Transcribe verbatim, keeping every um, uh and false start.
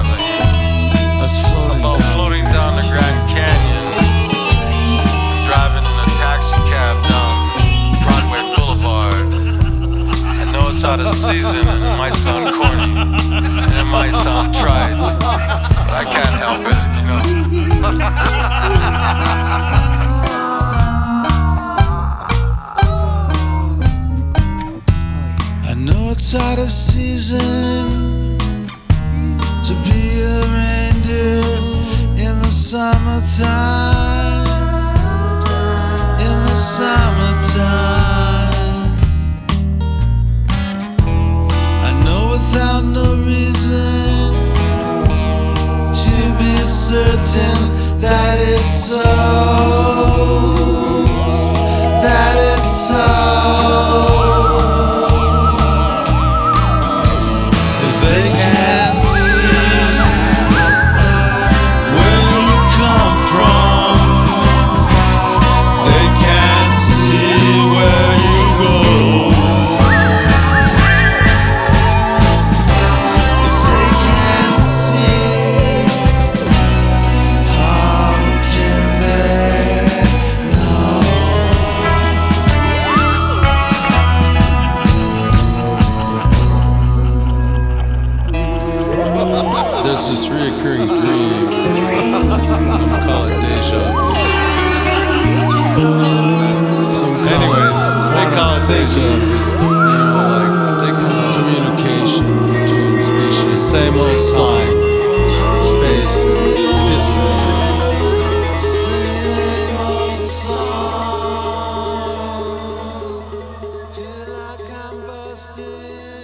having That's floating about down. floating down the Grand Canyon, driving in a taxi cab down Broadway Boulevard. I know it's out of season and it might sound corny and it might sound trite, but I can't help it, you know. I know it's out of season to be a reindeer in the summertime. In the summertime, I know without no reason to be certain that it's so, that it's so. If they can't see where you come from, they can't see where you go. If they can't see, how can they know? There's this reoccurring dream. Some call it deja vu. Some call Anyways, they call it deja vu. You know, like they call it communication between species. Same old song. Space and history. Same old song. Feel like I'm busted.